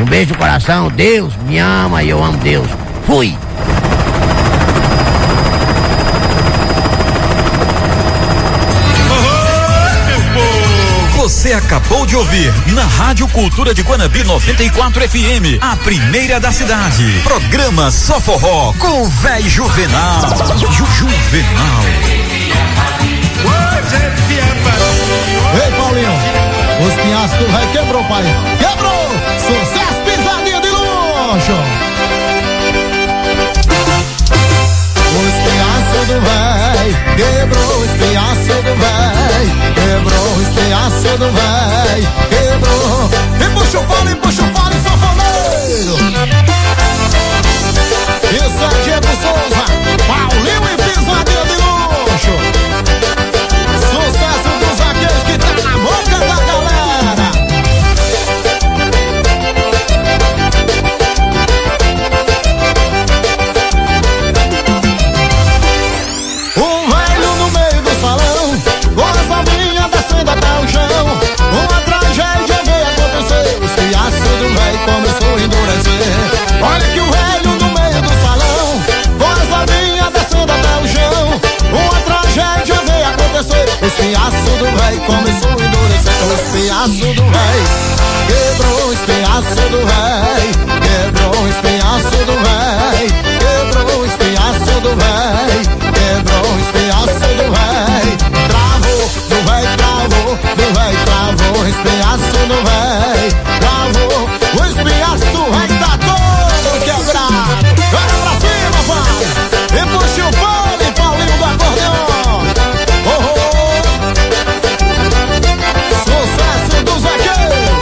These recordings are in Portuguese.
Um beijo no coração, Deus me ama e eu amo Deus. Fui! Você acabou de ouvir na Rádio Cultura de Guanambi 94 FM, a primeira da cidade. Programa Só Forró com o véi Juvenal. Juvenal. Ei, Paulinho, os pinhaços do véi quebrou, pai. Quebrou! Sucesso, pisadinha de luxo! Os pinhaços do véi quebrou, os pinhaços do véi quebrou, os pinhaços do véi quebrou. Empuxa o fole, sanfoneiro. Isso é Diego Souza, Paulinho e pisadinha de luxo. Sucesso dos vaqueiros que tá na boca da galera. Um velho no meio do salão, com as novinhas descendo até o chão. Uma tragédia veio acontecer, os fiaços do velho começou a endurecer. Olha que o velho no meio do salão, com as novinhas descendo até o chão. Uma tragédia veio acontecer, os fiaços do velho começou a endurecer. Os fiaços do velho quebrou, os fiaços do velho quebrou, os fiaços do velho quebrou, os fiaços do velho quebrou, os fiaços do velho travou, do velho travou, do velho travou, os fiaços do velho travou, os fiaços do velho tá todo quebrado. Olha pra cima, pai, e puxa o fole, Paulinho do acordeão. Sucesso dos vaqueiros.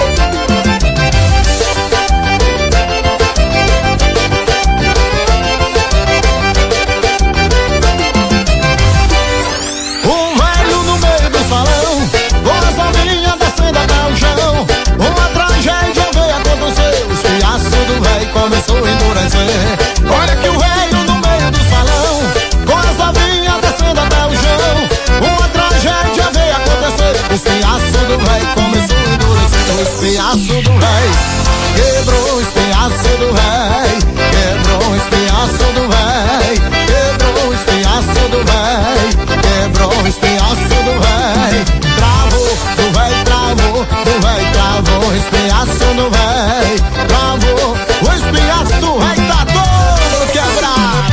Um velho no meio do salão, com as novinhas descendo até o chão. Uma tragédia veio acontecer, os fiaços do velho começou a endurecer. Olha que o velho no meio do salão, com as novinhas descendo até o chão. Uma tragédia veio acontecer, os fiaços do velho começou a endurecer. Os fiaços do velho quebrou, os fiaços do velho quebrou, os fiaços do velho quebrou, os fiaços do velho quebrou, os fiaços do velho travou, do velho travou, do velho travou, os fiaços do velho travou, os fiaços do velho tá todo quebrado.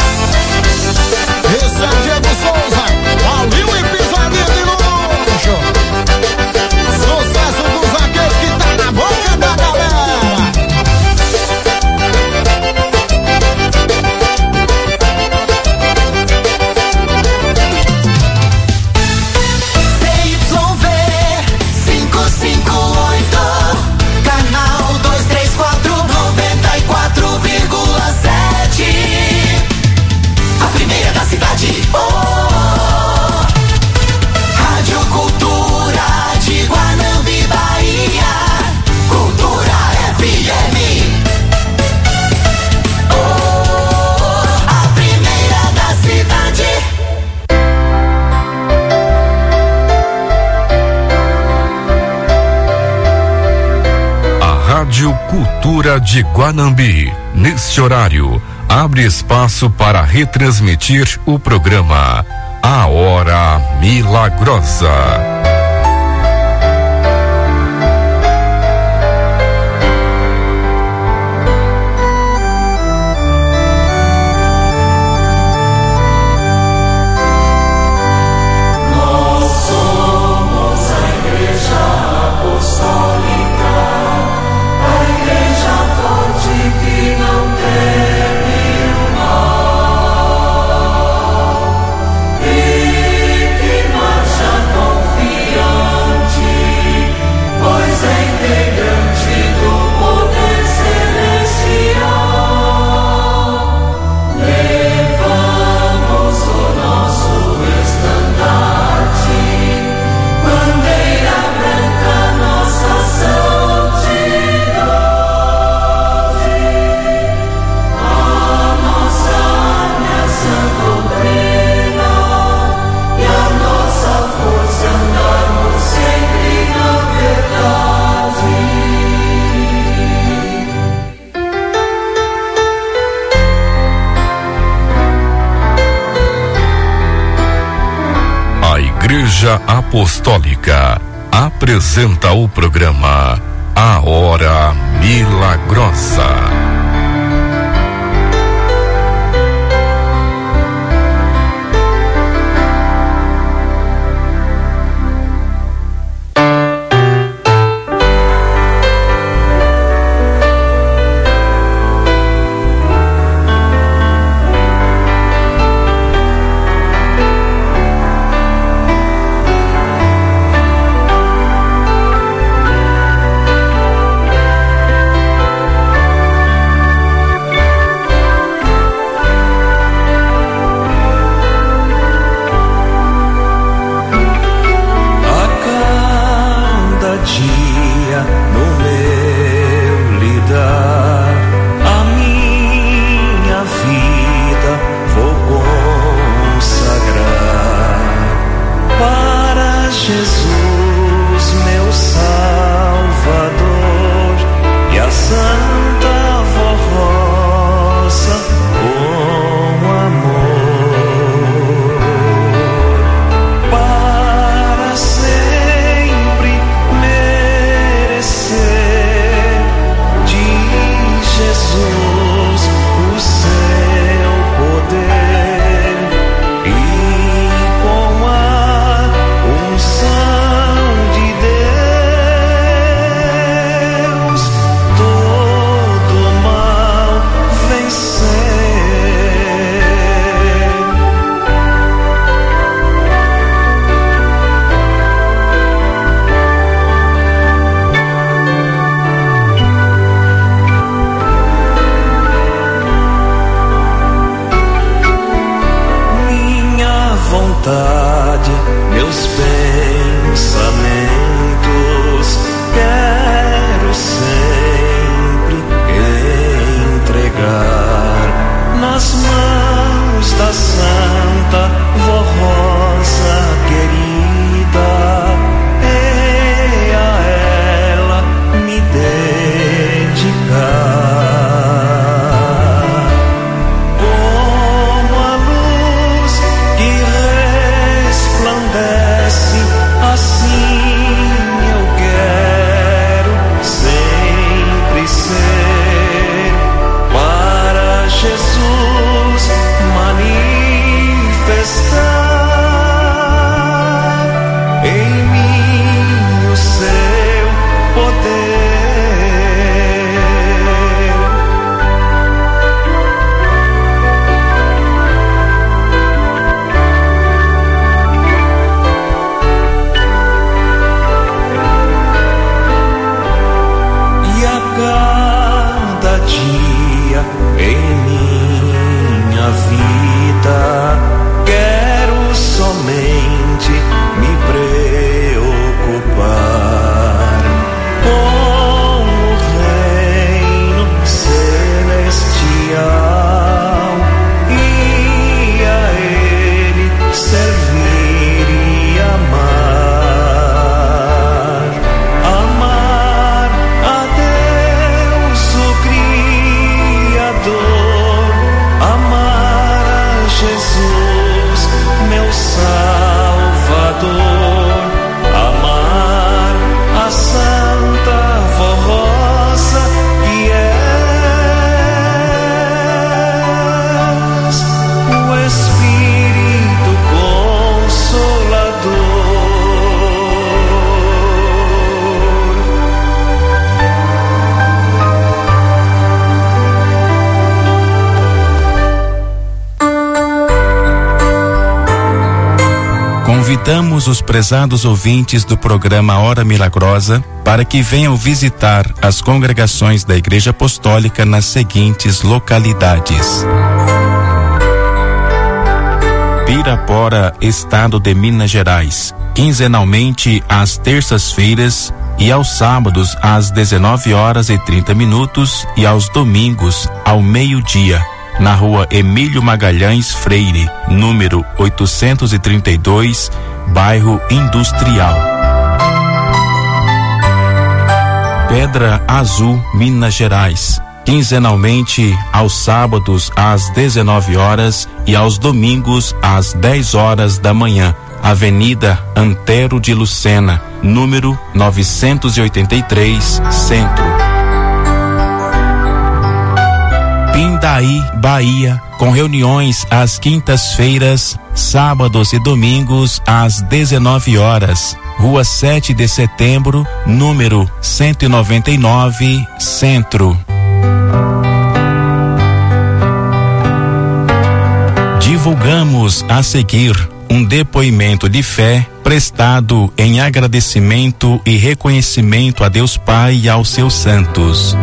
Esse é Diego Souza, Paulinho e pisadinha de luxo. Sucesso dos vaqueiros que tá na boca da galera. CYV 558, canal 234, 94,7. A primeira da cidade. Oh, Rádio Cultura de Guanambi, Bahia. Cultura FM. Oh, a primeira da cidade. A Rádio Cultura de Guanambi, neste horário, abre espaço para retransmitir o programa A Hora Milagrosa. E que marcha confiante. Igreja Apostólica apresenta o programa A Hora Milagrosa. Convidamos os prezados ouvintes do programa Hora Milagrosa para que venham visitar as congregações da Igreja Apostólica nas seguintes localidades: Pirapora, Estado de Minas Gerais, quinzenalmente às terças-feiras e aos sábados às 19h30 e aos domingos ao meio-dia, na rua Emílio Magalhães Freire, número 832, bairro Industrial. Pedra Azul, Minas Gerais, quinzenalmente aos sábados às 19h e aos domingos às 10h da manhã, Avenida Antero de Lucena, número 983, Centro. Pindaí, Bahia, com reuniões às quintas-feiras, sábados e domingos às 19 horas. Rua 7 de Setembro, número 199, Centro. Divulgamos a seguir um depoimento de fé prestado em agradecimento e reconhecimento a Deus Pai e aos seus santos.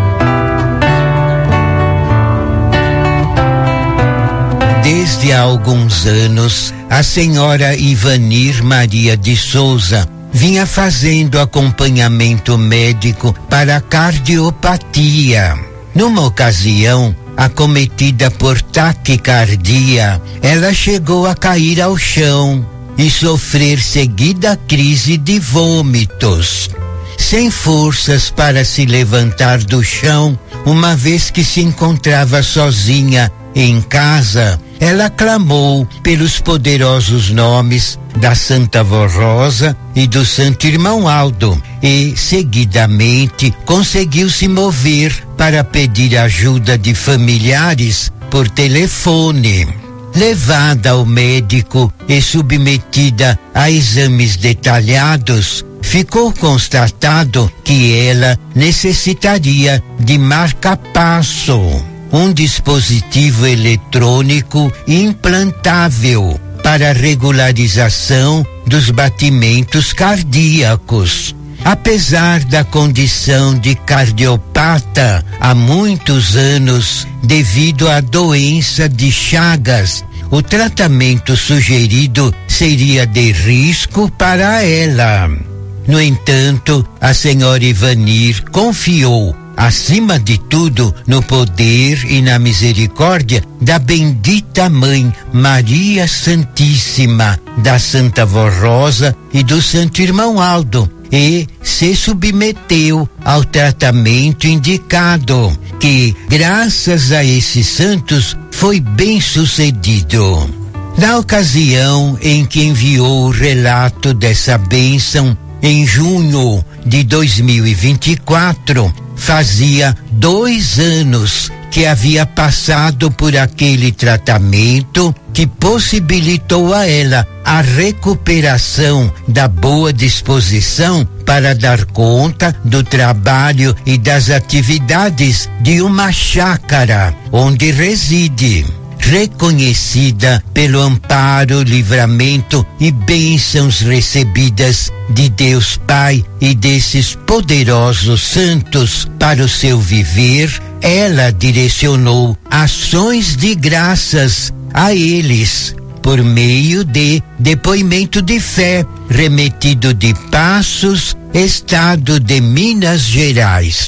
Desde há alguns anos, a senhora Ivanir Maria de Souza vinha fazendo acompanhamento médico para cardiopatia. Numa ocasião, acometida por taquicardia, ela chegou a cair ao chão e sofrer seguida crise de vômitos. Sem forças para se levantar do chão, uma vez que se encontrava sozinha em casa, ela clamou pelos poderosos nomes da Santa Vó Rosa e do Santo Irmão Aldo e, seguidamente, conseguiu se mover para pedir ajuda de familiares por telefone. Levada ao médico e submetida a exames detalhados, ficou constatado que ela necessitaria de marca-passo, um dispositivo eletrônico implantável para regularização dos batimentos cardíacos. Apesar da condição de cardiopata há muitos anos, devido à doença de Chagas, o tratamento sugerido seria de risco para ela. No entanto, a senhora Ivanir confiou, acima de tudo, no poder e na misericórdia da bendita Mãe Maria Santíssima, da Santa Vó Rosa e do Santo Irmão Aldo, e se submeteu ao tratamento indicado, que, graças a esses santos, foi bem sucedido. Na ocasião em que enviou o relato dessa bênção, em junho de 2024, fazia 2 anos que havia passado por aquele tratamento que possibilitou a ela a recuperação da boa disposição para dar conta do trabalho e das atividades de uma chácara onde reside. Reconhecida pelo amparo, livramento e bênçãos recebidas de Deus Pai e desses poderosos santos para o seu viver, ela direcionou ações de graças a eles por meio de depoimento de fé remetido de Passos, estado de Minas Gerais.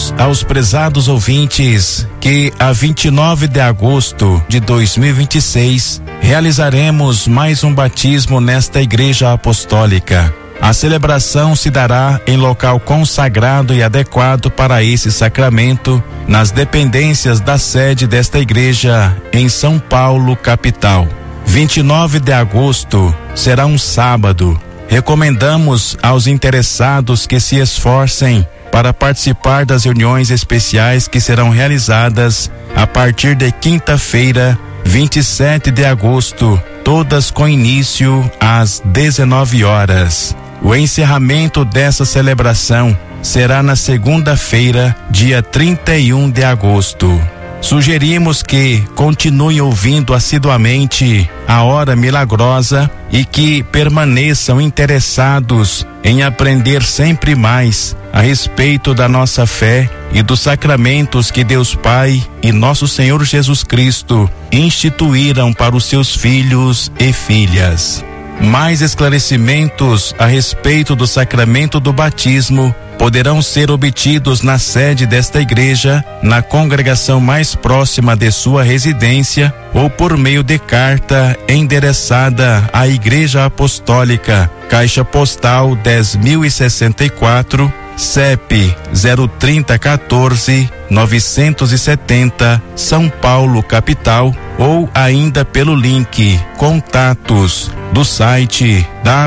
Informamos aos prezados ouvintes que a 29 de agosto de 2026 realizaremos mais um batismo nesta Igreja Apostólica. A celebração se dará em local consagrado e adequado para esse sacramento, nas dependências da sede desta igreja em São Paulo, capital. 29 de agosto será um sábado. Recomendamos aos interessados que se esforcem para participar das reuniões especiais que serão realizadas a partir de quinta-feira, 27 de agosto, todas com início às 19 horas. O encerramento dessa celebração será na segunda-feira, dia 31 de agosto. Sugerimos que continuem ouvindo assiduamente a Hora Milagrosa e que permaneçam interessados em aprender sempre mais a respeito da nossa fé e dos sacramentos que Deus Pai e nosso Senhor Jesus Cristo instituíram para os seus filhos e filhas. Mais esclarecimentos a respeito do sacramento do batismo poderão ser obtidos na sede desta igreja, na congregação mais próxima de sua residência ou por meio de carta endereçada à Igreja Apostólica, Caixa Postal 10.064, CEP 03014 970, São Paulo, capital, ou ainda pelo link Contatos do site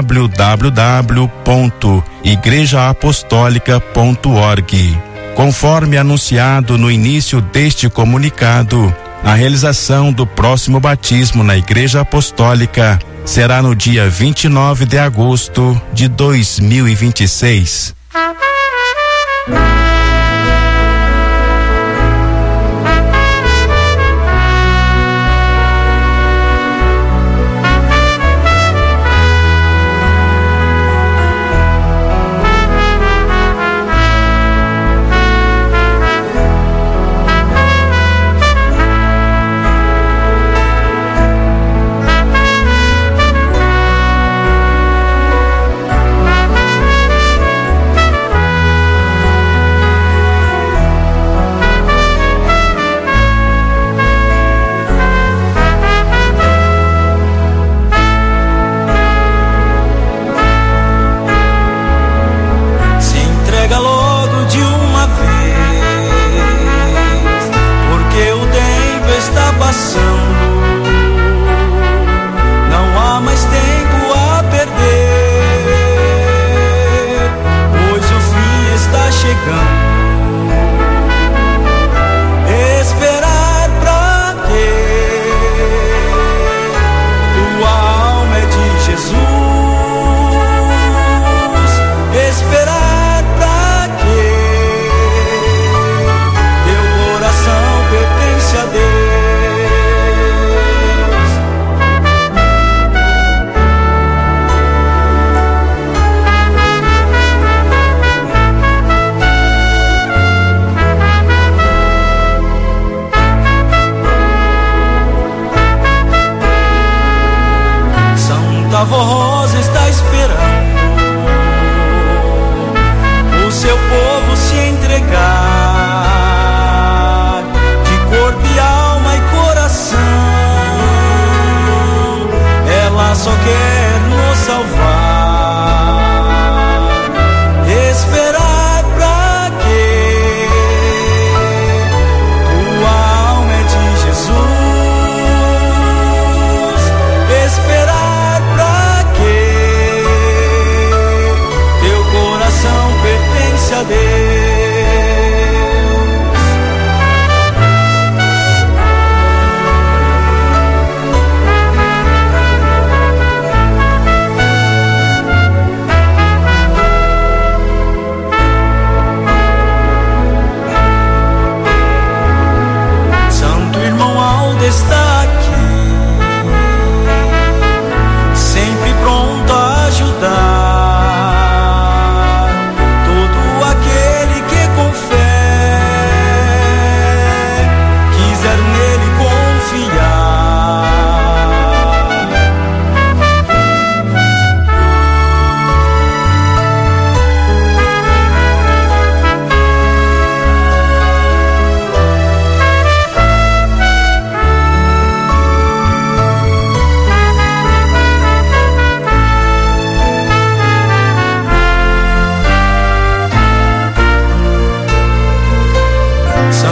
www.igrejaapostólica.org. Conforme anunciado no início deste comunicado, a realização do próximo batismo na Igreja Apostólica será no dia 29 de agosto de 2026.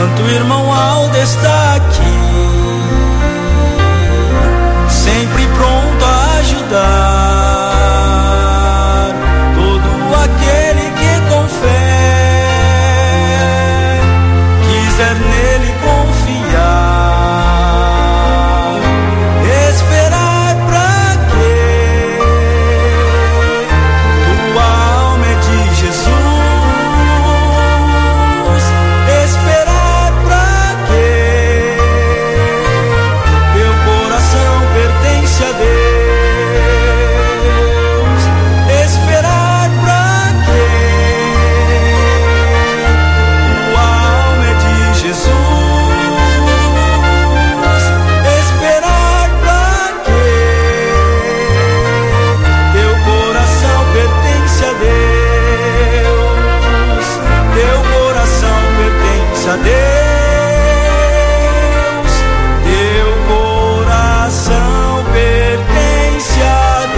Santo irmão Aldo está aqui, sempre pronto a ajudar todo aquele que com fé quiser nele confiar. Esperar pra quê? Tua alma é de Jesus. Esperar pra quê? Teu coração pertence a Deus. Esperar pra quê? Tua alma é de Jesus. Esperar pra quê? Teu coração pertence a Deus. Teu coração pertence a Deus. Teu coração pertence a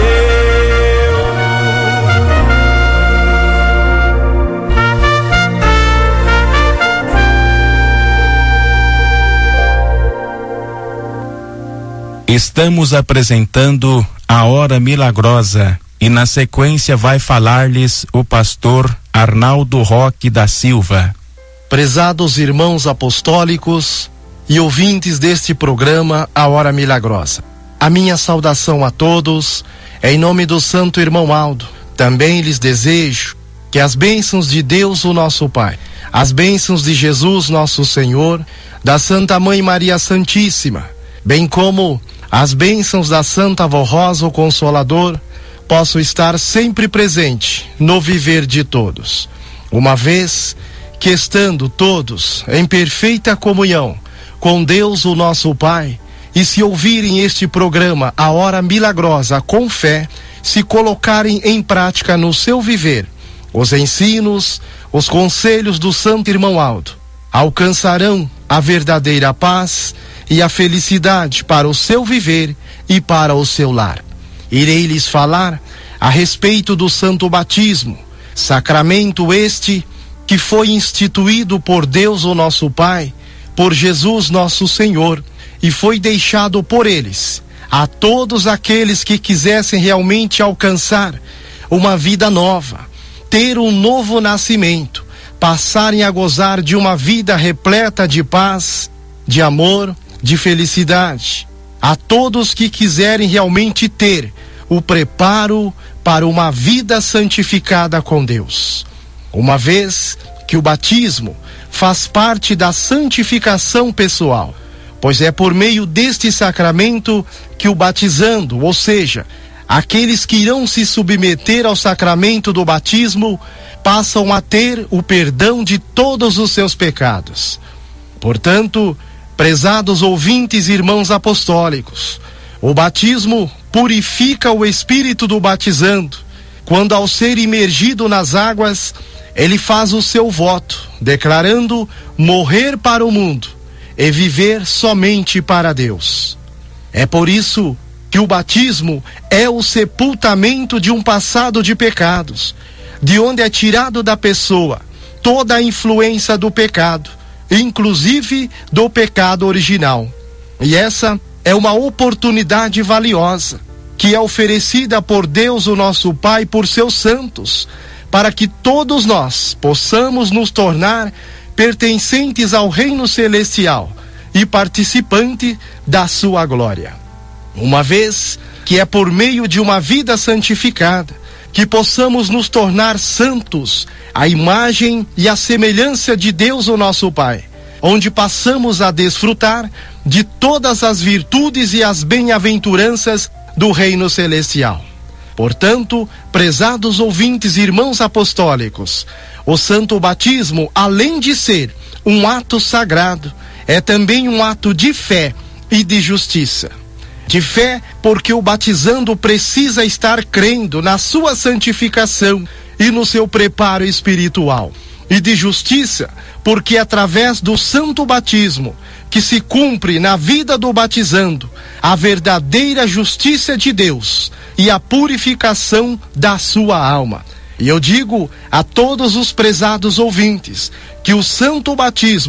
Estamos apresentando a Hora Milagrosa e na sequência vai falar-lhes o pastor Arnaldo Roque da Silva. Prezados irmãos apostólicos e ouvintes deste programa A Hora Milagrosa, a minha saudação a todos é em nome do Santo Irmão Aldo. Também lhes desejo que as bênçãos de Deus, o nosso Pai, as bênçãos de Jesus, nosso Senhor, da Santa Mãe Maria Santíssima, bem como as bênçãos da Santa Vó Rosa, o Consolador, possam estar sempre presente no viver de todos, uma vez que estando todos em perfeita comunhão com Deus, o nosso Pai, e se ouvirem este programa A Hora Milagrosa com fé, se colocarem em prática no seu viver os ensinos, os conselhos do Santo Irmão Aldo, alcançarão a verdadeira paz e a felicidade para o seu viver e para o seu lar. Irei lhes falar a respeito do Santo Batismo, sacramento este que foi instituído por Deus, o nosso Pai, por Jesus nosso Senhor, e foi deixado por eles a todos aqueles que quisessem realmente alcançar uma vida nova, ter um novo nascimento, passarem a gozar de uma vida repleta de paz, de amor, de felicidade. A todos que quiserem realmente ter o preparo para uma vida santificada com Deus. Uma vez que o batismo faz parte da santificação pessoal, pois é por meio deste sacramento que o batizando, ou seja, aqueles que irão se submeter ao sacramento do batismo, passam a ter o perdão de todos os seus pecados. Portanto, prezados ouvintes e irmãos apostólicos, o batismo purifica o espírito do batizando, quando ao ser imergido nas águas, ele faz o seu voto, declarando morrer para o mundo e viver somente para Deus. É por isso que o batismo é o sepultamento de um passado de pecados, de onde é tirado da pessoa toda a influência do pecado, inclusive do pecado original. E essa é uma oportunidade valiosa que é oferecida por Deus, o nosso Pai, por seus santos, para que todos nós possamos nos tornar pertencentes ao reino celestial e participante da sua glória. Uma vez que é por meio de uma vida santificada que possamos nos tornar santos, à imagem e à semelhança de Deus, o nosso Pai, onde passamos a desfrutar de todas as virtudes e as bem-aventuranças do reino celestial. Portanto, prezados ouvintes e irmãos apostólicos, o santo batismo, além de ser um ato sagrado, é também um ato de fé e de justiça. De fé, porque o batizando precisa estar crendo na sua santificação e no seu preparo espiritual. E de justiça, porque através do santo batismo, que se cumpre na vida do batizando, a verdadeira justiça de Deus e a purificação da sua alma. E eu digo a todos os prezados ouvintes que o santo batismo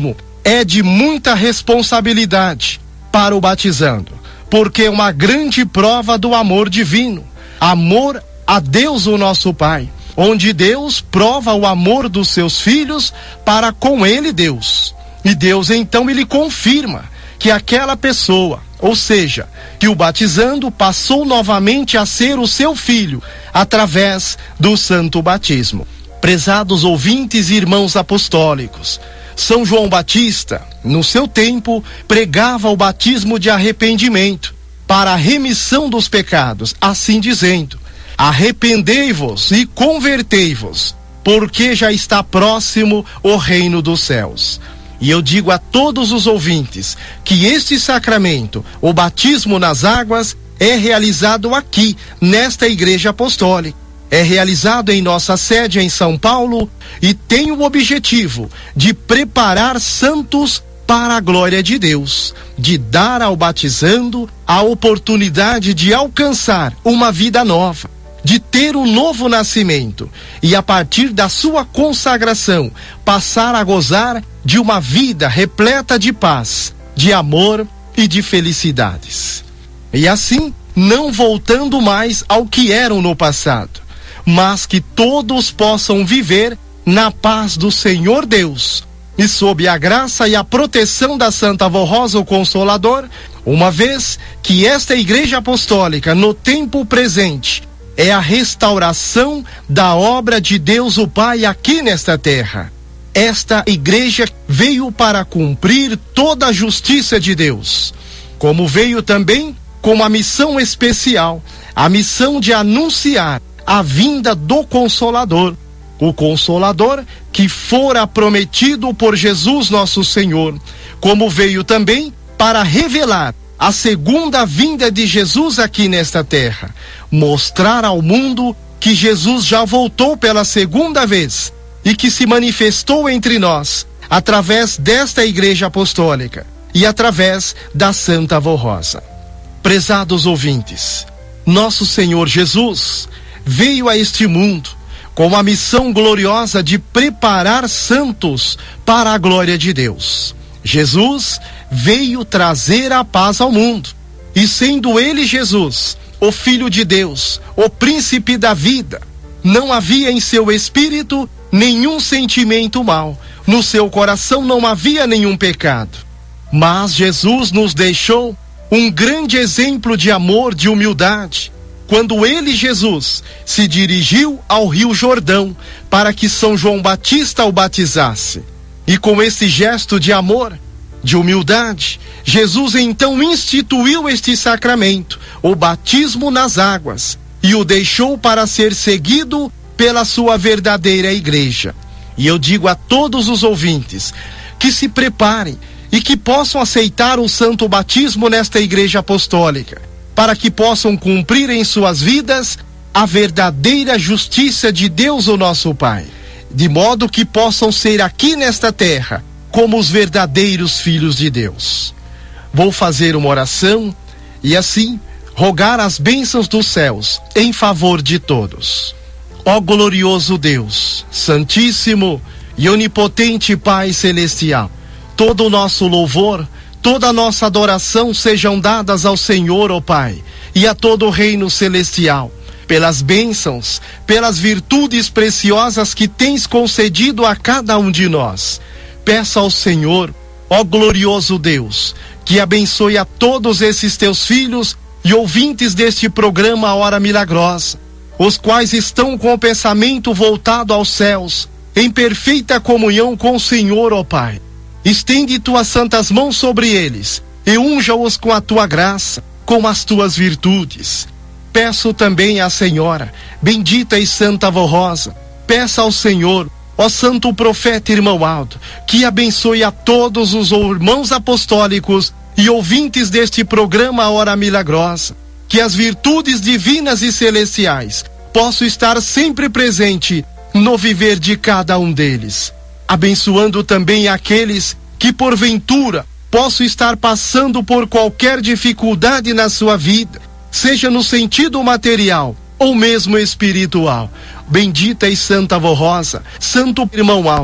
é de muita responsabilidade para o batizando, porque é uma grande prova do amor divino, amor a Deus, o nosso Pai, onde Deus prova o amor dos seus filhos para com ele, Deus. E Deus então ele confirma que aquela pessoa, ou seja, que o batizando passou novamente a ser o seu filho através do santo batismo. Prezados ouvintes e irmãos apostólicos, São João Batista, no seu tempo, pregava o batismo de arrependimento para a remissão dos pecados, assim dizendo: arrependei-vos e convertei-vos, porque já está próximo o reino dos céus. E eu digo a todos os ouvintes que este sacramento, o batismo nas águas, é realizado aqui, nesta igreja apostólica. É realizado em nossa sede em São Paulo e tem o objetivo de preparar santos para a glória de Deus, de dar ao batizando a oportunidade de alcançar uma vida nova, de ter um novo nascimento e, a partir da sua consagração, passar a gozar de uma vida repleta de paz, de amor e de felicidades. E assim, não voltando mais ao que eram no passado, mas que todos possam viver na paz do Senhor Deus e sob a graça e a proteção da Santa Vó Rosa, o Consolador, uma vez que esta igreja apostólica, no tempo presente, é a restauração da obra de Deus o Pai aqui nesta terra. Esta igreja veio para cumprir toda a justiça de Deus, como veio também com uma missão especial, a missão de anunciar a vinda do Consolador, o Consolador que fora prometido por Jesus nosso Senhor, como veio também para revelar a segunda vinda de Jesus aqui nesta terra, mostrar ao mundo que Jesus já voltou pela segunda vez e que se manifestou entre nós através desta igreja apostólica e através da Santa Vó Rosa. Prezados ouvintes, nosso Senhor Jesus veio a este mundo com a missão gloriosa de preparar santos para a glória de Deus. Jesus veio trazer a paz ao mundo, e sendo ele, Jesus, o Filho de Deus, o príncipe da vida, não havia em seu espírito nenhum sentimento mau, no seu coração não havia nenhum pecado. Mas Jesus nos deixou um grande exemplo de amor, de humildade, quando ele, Jesus, se dirigiu ao Rio Jordão para que São João Batista o batizasse. E com esse gesto de amor, de humildade, Jesus então instituiu este sacramento, o batismo nas águas, e o deixou para ser seguido pela sua verdadeira igreja. E eu digo a todos os ouvintes que se preparem e que possam aceitar o santo batismo nesta igreja apostólica, para que possam cumprir em suas vidas a verdadeira justiça de Deus, o nosso Pai, de modo que possam ser aqui nesta terra como os verdadeiros filhos de Deus. Vou fazer uma oração e assim rogar as bênçãos dos céus em favor de todos. Ó glorioso Deus, Santíssimo e Onipotente Pai Celestial, todo o nosso louvor, toda a nossa adoração sejam dadas ao Senhor, ó Pai, e a todo o reino celestial, pelas bênçãos, pelas virtudes preciosas que tens concedido a cada um de nós. Peço ao Senhor, ó glorioso Deus, que abençoe a todos esses teus filhos e ouvintes deste programa A Hora Milagrosa, os quais estão com o pensamento voltado aos céus, em perfeita comunhão com o Senhor, ó Pai. Estende tuas santas mãos sobre eles e unja-os com a tua graça, com as tuas virtudes. Peço também à Senhora, bendita e Santa Vó Rosa, peça ao Senhor, ó Santo Profeta Irmão Aldo, que abençoe a todos os irmãos apostólicos e ouvintes deste programa A Hora Milagrosa, que as virtudes divinas e celestiais possam estar sempre presente no viver de cada um deles, abençoando também aqueles que porventura possam estar passando por qualquer dificuldade na sua vida, seja no sentido material ou mesmo espiritual. Bendita e Santa Vó Rosa, Santo Irmão Aldo,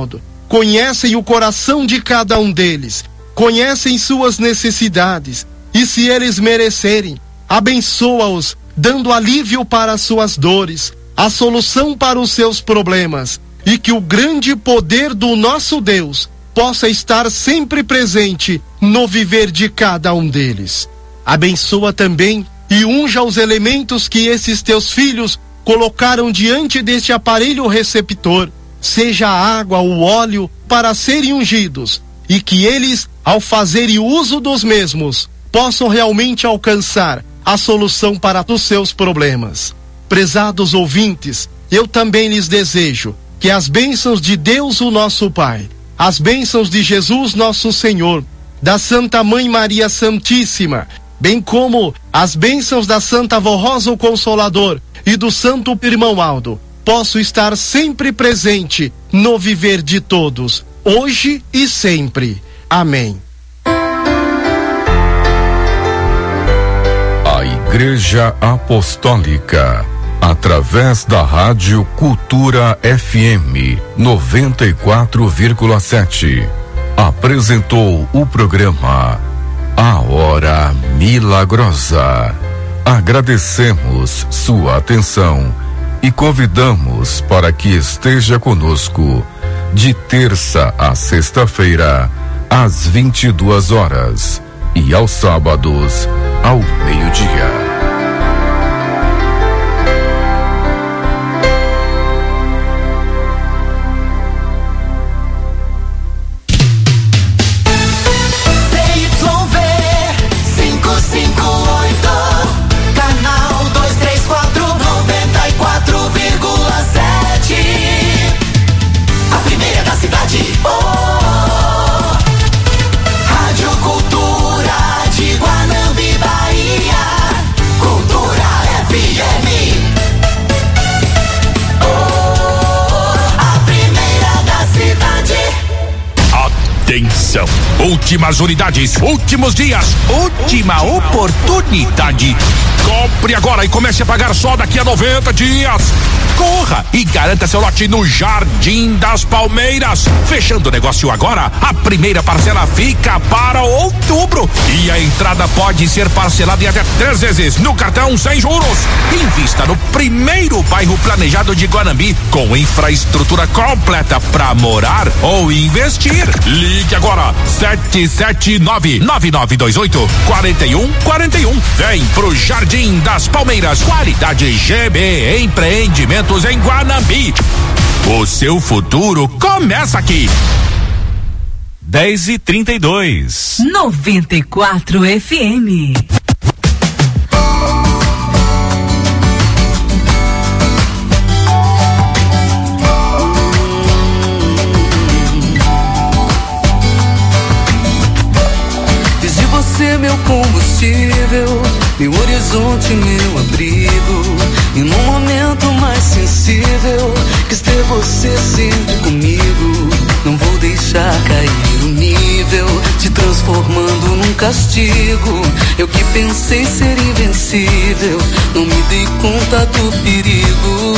conhecem o coração de cada um deles, conhecem suas necessidades, e se eles merecerem, abençoa-os, dando alívio para as suas dores, a solução para os seus problemas, e que o grande poder do nosso Deus possa estar sempre presente no viver de cada um deles. Abençoa também e unja os elementos que esses teus filhos colocaram diante deste aparelho receptor, seja a água ou o óleo, para serem ungidos, e que eles, ao fazerem uso dos mesmos, possam realmente alcançar a solução para os seus problemas. Prezados ouvintes, eu também lhes desejo que as bênçãos de Deus, o nosso Pai, as bênçãos de Jesus, nosso Senhor, da Santa Mãe Maria Santíssima, bem como as bênçãos da Santa Vó Rosa, o Consolador, e do Santo Irmão Aldo, posso estar sempre presente no viver de todos, hoje e sempre. Amém. A Igreja Apostólica, através da Rádio Cultura FM 94,7, apresentou o programa A Hora Milagrosa. Agradecemos sua atenção e convidamos para que esteja conosco de terça a sexta-feira, às 22 horas e aos sábados, ao meio-dia. Rádio Cultura de Guanambi, Bahia. Cultura FM. A primeira da cidade. Atenção! Últimas unidades, últimos dias, última oportunidade. Compre agora e comece a pagar só daqui a 90 dias. Corra e garanta seu lote no Jardim das Palmeiras. Fechando o negócio agora, a primeira parcela fica para outubro. E a entrada pode ser parcelada em até 3 vezes no cartão sem juros. Invista no primeiro bairro planejado de Guanambi, com infraestrutura completa para morar ou investir. Ligue agora, 779-9928-4141. Vem pro Jardim das Palmeiras. Qualidade GB Empreendimentos em Guanambi. O seu futuro começa aqui. 10h32. 94 FM. Fiz de você meu combustível, meu horizonte, meu abrigo. E num momento mais sensível, quis ter você sempre comigo. Não vou deixar cair o nível, te transformando num castigo. Eu que pensei ser invencível, não me dei conta do perigo.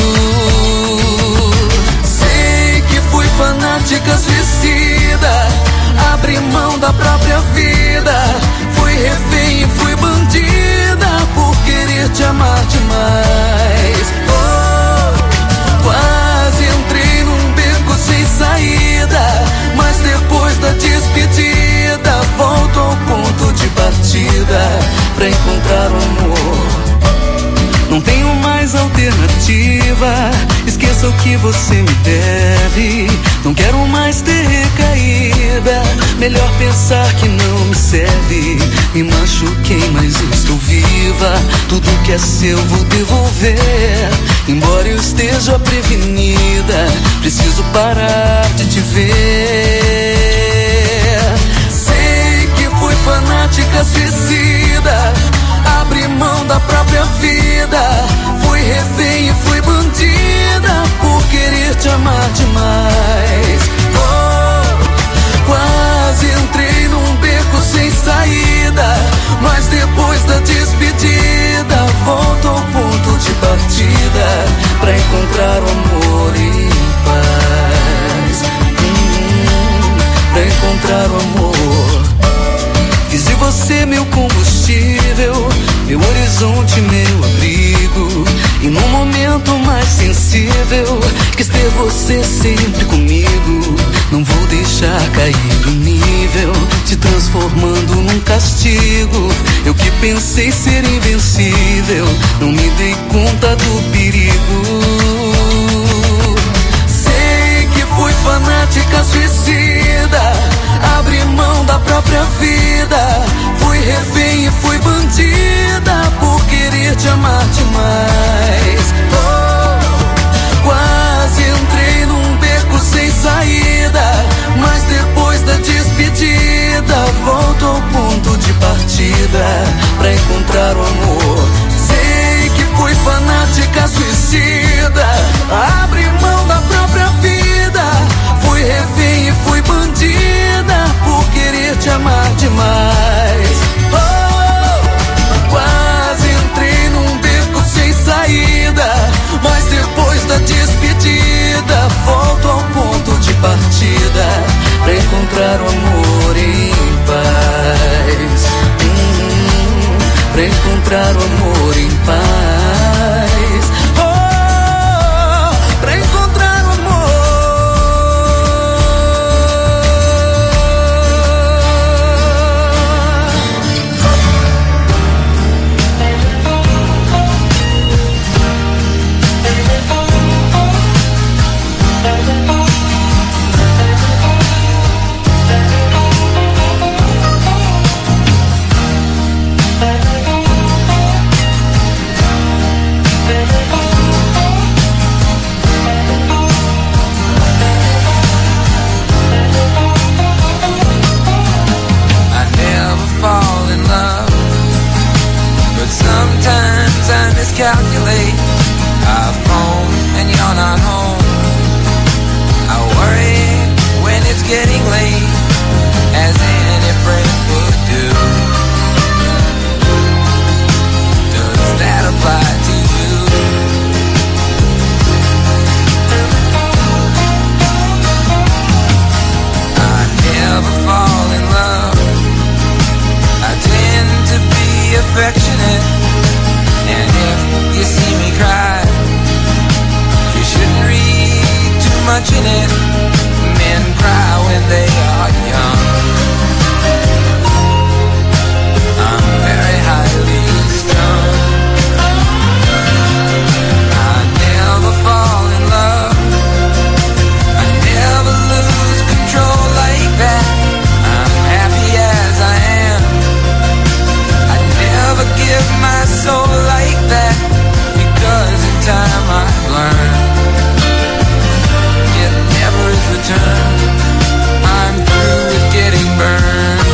Sei que fui fanática, suicida, abri mão da própria vida. Fui refém e fui bandida por querer te amar demais. Quase entrei num beco sem saída, mas depois da despedida volto ao ponto de partida pra encontrar o amor. Não tenho mais alternativa, esqueça o que você me deve. Não quero mais ter recaída, melhor pensar que não me serve. Me machuquei, mas estou viva, tudo que é seu vou devolver. Embora eu esteja prevenida, preciso parar de te ver. Sei que fui fanática, suicida, abri mão da própria vida. Fui refém e fui bandida por querer te amar demais. Quase entrei num beco sem saída, mas depois da despedida volto ao ponto de partida pra encontrar o amor e paz. você meu combustível, meu horizonte, meu abrigo. E no momento mais sensível, quis ter você sempre comigo. Não vou deixar cair o nível, te transformando num castigo. Eu que pensei ser invencível, não me dei conta do perigo. Sei que fui fanática suicida, abri mão da própria vida. Fui refém e fui bandida por querer te amar demais. Oh, quase entrei num beco sem saída, mas depois da despedida volto ao ponto de partida pra encontrar o amor. Sei que fui fanática suicida, abri mão da própria vida. Fui refém e fui bandida por querer te amar demais. Oh, quase entrei num beco sem saída, mas depois da despedida volto ao ponto de partida pra encontrar o amor em paz. Pra encontrar o amor em paz. Oh, pra encontrar o amor. Sometimes I miscalculate. I phone and you're not home. I worry when it's getting late, as any friend would do. Does that apply to you? I never fall in love. I tend to be affectionate. And if you see me cry, you shouldn't read too much in it. Men cry when they are young. I'm very highly strung. I never fall in love. I never lose control like that. I'm happy as I am. I never give my soul like that, because in time I've learned it never is returned. I'm through with getting burned.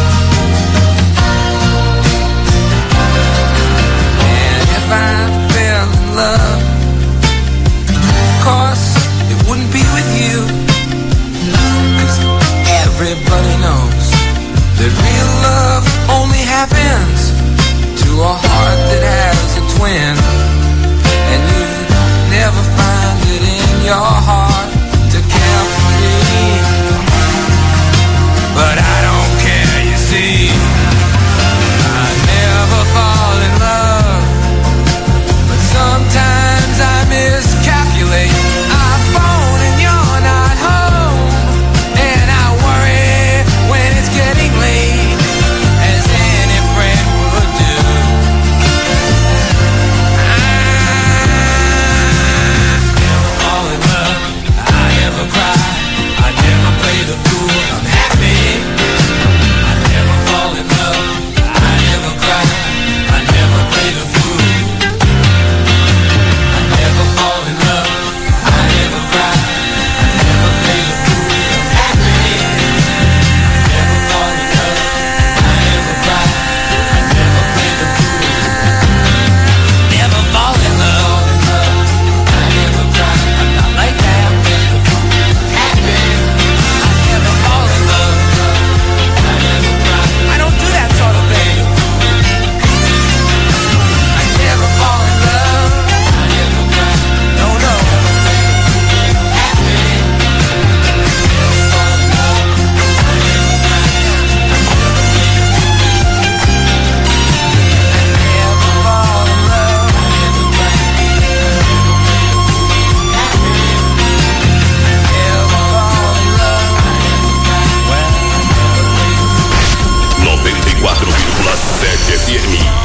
And if I fell in love, of course it wouldn't be with you, 'cause everybody knows that real love only happens to a heart that has a twin. And you never find it in your heart to care for me. But I don't care, you see. I never fall in love, but sometimes I miscalculate. I phone and you're not home, and I worry when it's getting late, as any friend would do. I never fall in love.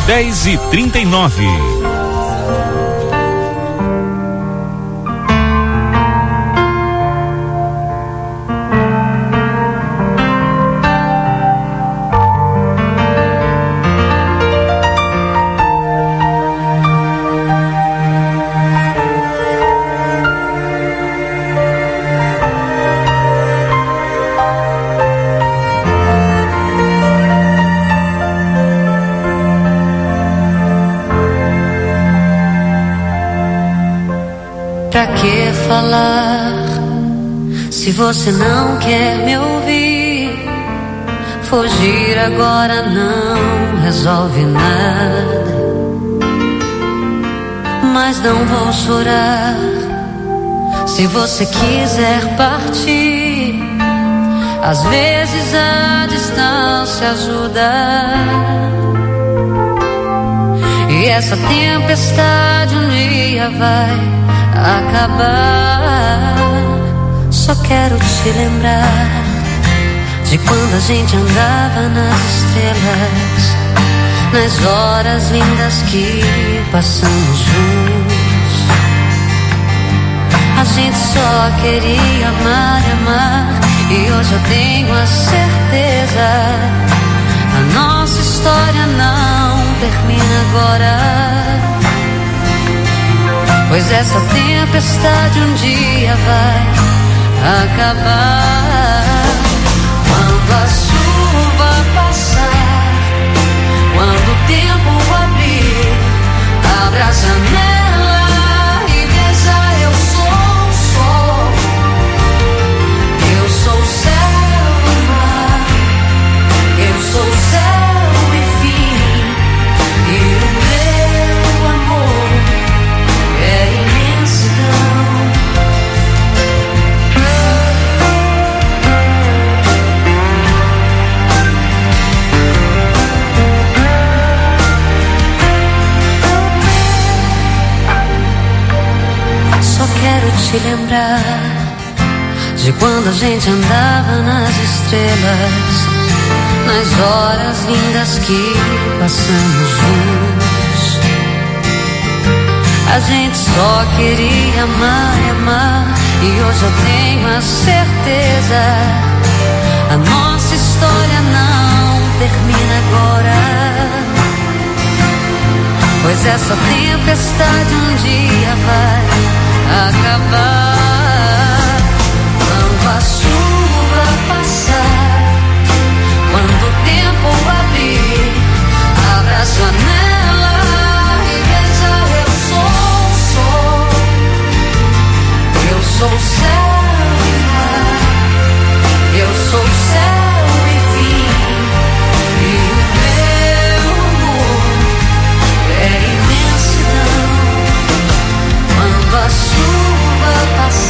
10h39. Pra que falar se você não quer me ouvir? Fugir agora não resolve nada, mas não vou chorar se você quiser partir. Às vezes a distância ajuda, e essa tempestade um dia vai acabar. Só quero te lembrar de quando a gente andava nas estrelas, nas horas lindas que passamos juntos. A gente só queria amar e amar, e hoje eu tenho a certeza, a nossa história não termina agora. Pois essa tempestade um dia vai acabar. Quando a chuva passar, quando o tempo abrir, abra a janela e veja, eu sou o sol, eu sou o céu e mar, eu sou o céu e fim, e o meu amor é imensidão. Só quero te lembrar de quando a gente andava nas estrelas, nas horas lindas que passamos juntos. A gente só queria amar e amar, e hoje eu tenho a certeza, a nossa história não termina agora. Pois essa tempestade um dia vai acabar. Quando a chuva passar, quando o tempo abrir, abra a janela e veja, eu sou o sol, eu sou o céu e mar, eu sou o céu e fim, e o meu amor é imensidão. Quando a chuva passar,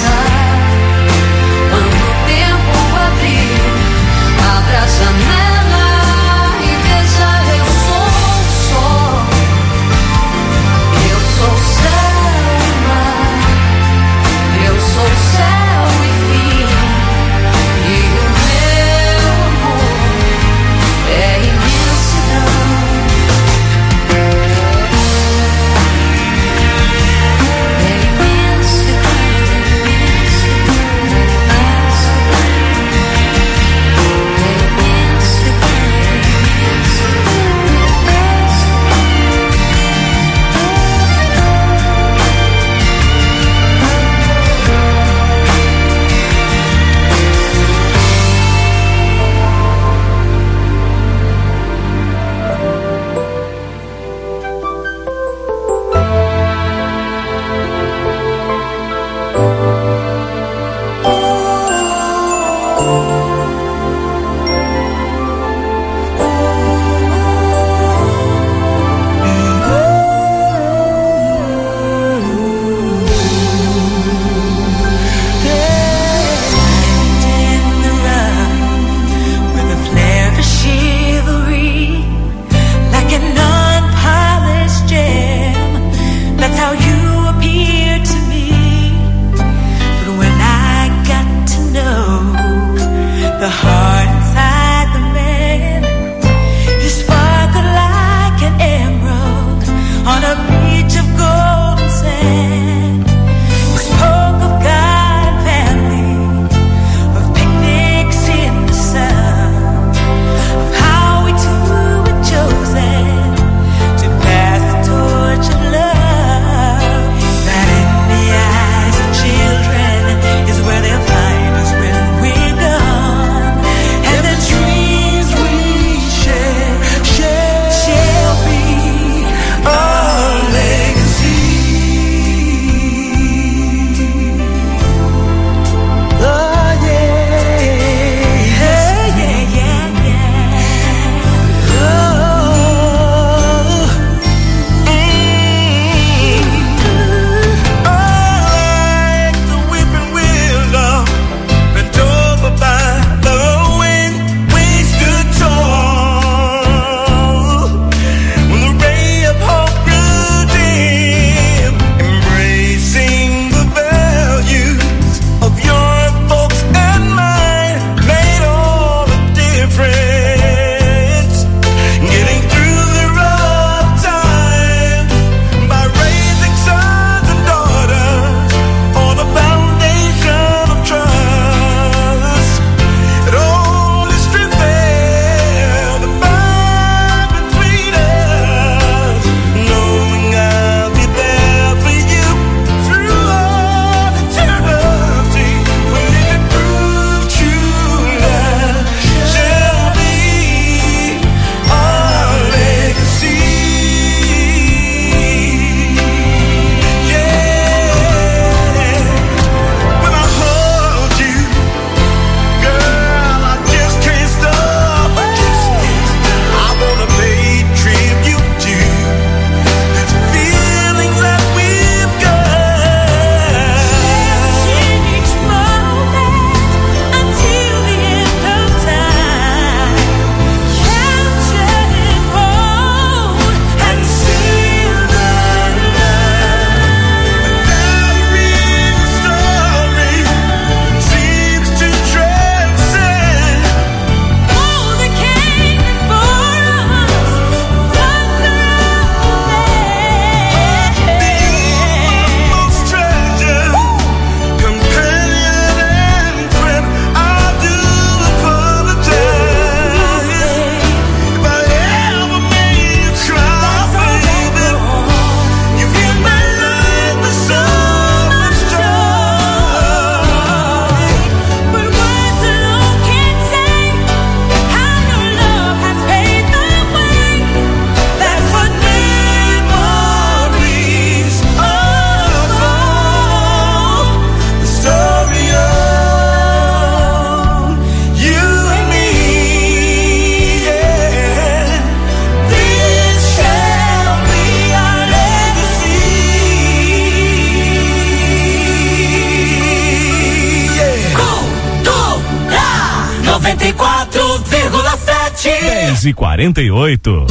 10h48.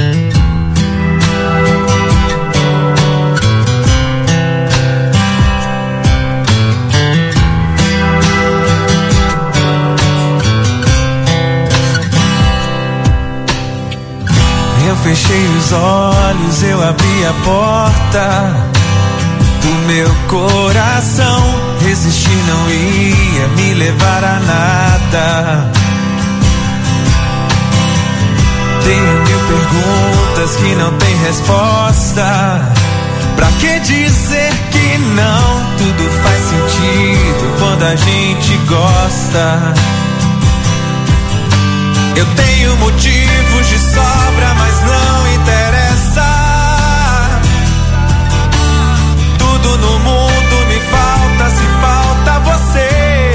Eu fechei os olhos, eu abri a porta do meu coração. Resistir não ia me levar a nada. Tenho mil perguntas que não tem resposta. Pra que dizer que não? Tudo faz sentido quando a gente gosta. Eu tenho motivos de sobra, mas não interessa. Tudo no mundo me falta, se falta você.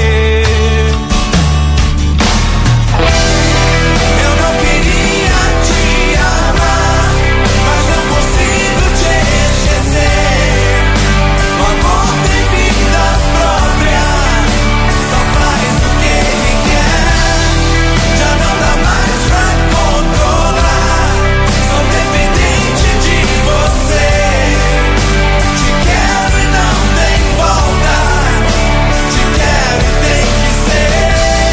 Eu não queria te amar, mas não consigo te esquecer. O amor tem vida própria, só faz o que ele quer. Já não dá mais pra controlar, sou dependente de você. Te quero e não tem volta, te quero e tem que ser.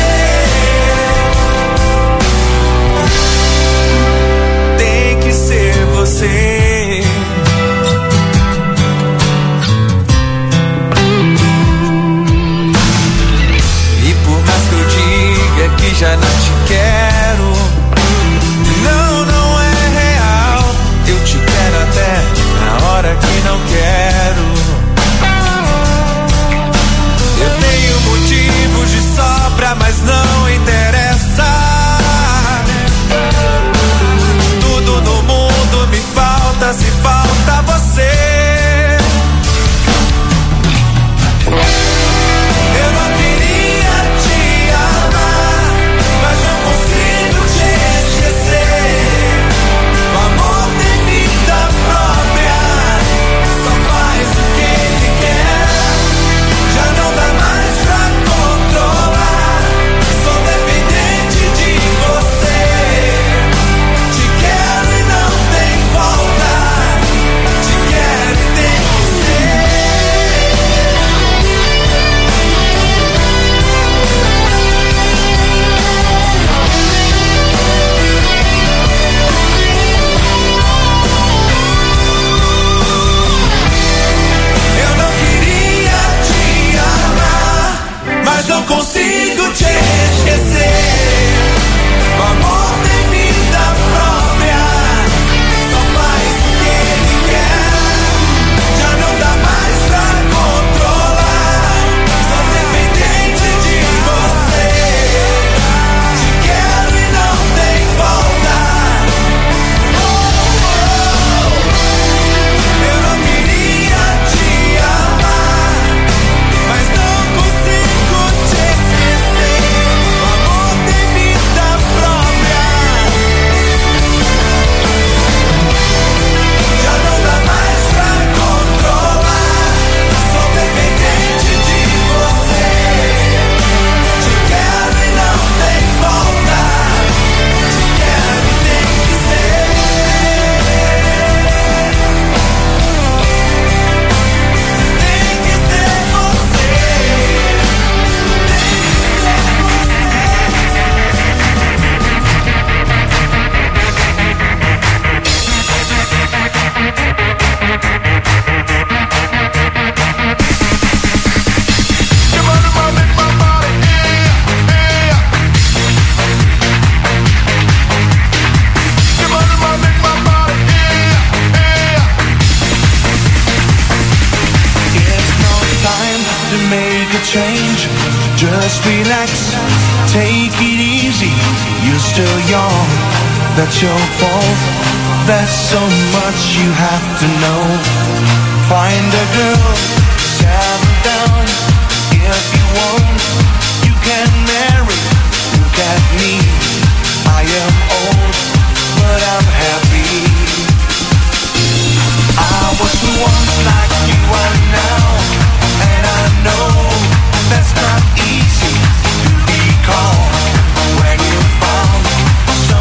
Tem que ser você. E por mais que eu diga que já não te quero, não, não é real. Eu te quero até na hora que não quero. Eu tenho motivos de sobra, mas não interessa. Tudo no mundo me falta, se falta você. Eu não queria te amar, mas não consigo te esquecer. O amor tem vida própria, só faz o que ele quer. Já não dá mais pra controlar, sou dependente de você. Te quero e não tem volta, te quero e tem que ser. Eu não queria te amar, mas não consigo te esquecer. O amor tem vida própria, só faz o que ele quer. Já não dá mais pra controlar, sou dependente de você. Te quero e não tem volta. Eu não queria te amar, mas não consigo te esquecer. O amor tem vida própria, já não dá mais pra controlar, sou dependente de você. Te quero e não tem volta, te quero e tem que ser. Tem que ser você. It's no time to make a change. Just relax, take it easy. You're still young, that's your fault. There's so much you have to know. Find a girl, settle down. If you want, you can marry. Look at me, I am old, but I'm happy. I was once like you are now, and I know that's not easy to be calm when you found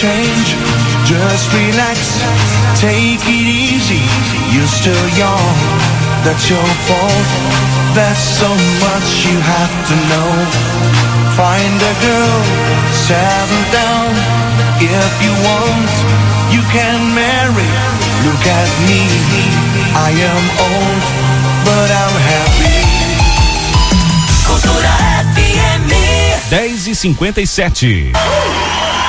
change. Just relax, take it easy. You're still young, that's your fault. There's so much you have to know. Find a girl, settle down. If you want, you can marry. Look at me, I am old, but I'm happy. Cultura FM 10:57.